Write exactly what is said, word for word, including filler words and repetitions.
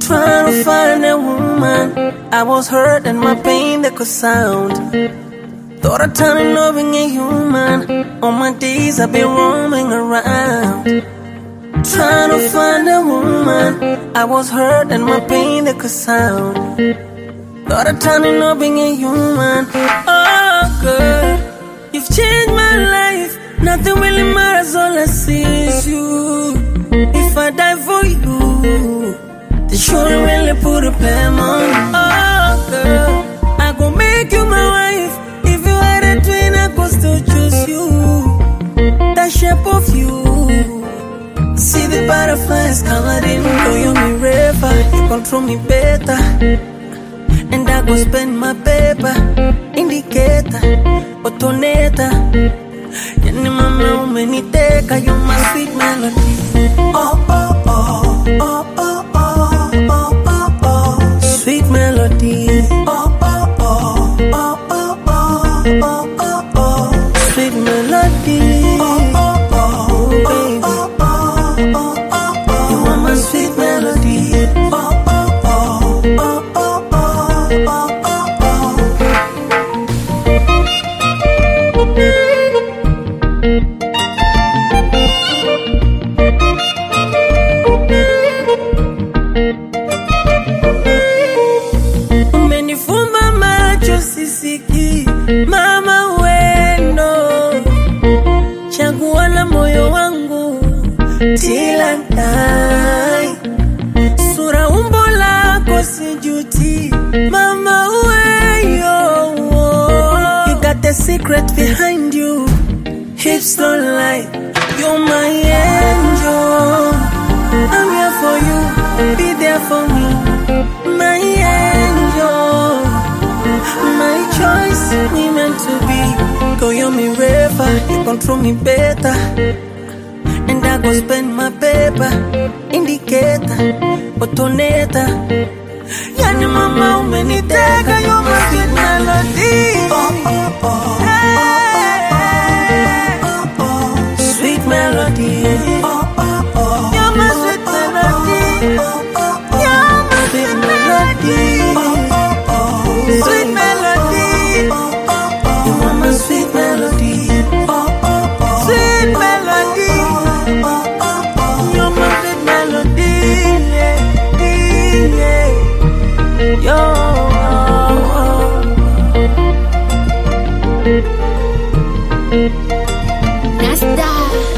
Trying to find a woman. I was hurt and my pain that could sound. Thought of turning up being a human. All my days I've been roaming around. Trying to find a woman. I was hurt and my pain that could sound. Thought of turning up being a human. Oh girl, you've changed my life. Nothing really matters, all I see is you. If I die for you, they shouldn't really put a plan on. Oh girl, I gon' make you my wife. If you had a twin, I could still choose you. That shape of you, see the butterflies covered in Koyomi River. You control me better, and I go spend my paper. Indicator, Otoneta. Yani mama umeniteka, you're my sweet melody. Oh oh oh, oh oh oh, oh oh oh, sweet melody. Oh oh oh, oh oh oh, oh oh oh, sweet melody. Oh oh oh, baby. Oh oh oh, oh oh, you are my sweet melody. Oh oh oh, oh oh oh, oh oh oh. Umenifumba macho sisiki, mama wendo, chagua la moyo wangu till I die. Sura umbo lako sijuti, mama weyo. You got the secret behind you, hips don't lie. You're my angel, I'm here for you, be there for me. My angel, my choice, we meant to be. Koyomi River, you control me better, and I go spend my paper. Indicator, Otoneta. Yani mama umeniteka, you're my sweet melody. Oh oh oh, hey, oh oh oh, sweet melody. Oh oh oh, you're my sweet melody. Oh oh oh, you're my sweet melody. Oh oh oh, sweet melody. Oh oh oh, you are my sweet melody. Oh oh oh, sweet melody. Oh oh oh, you're my sweet melody. Yeah, yeah. Yo, oh, oh. Nasdaq.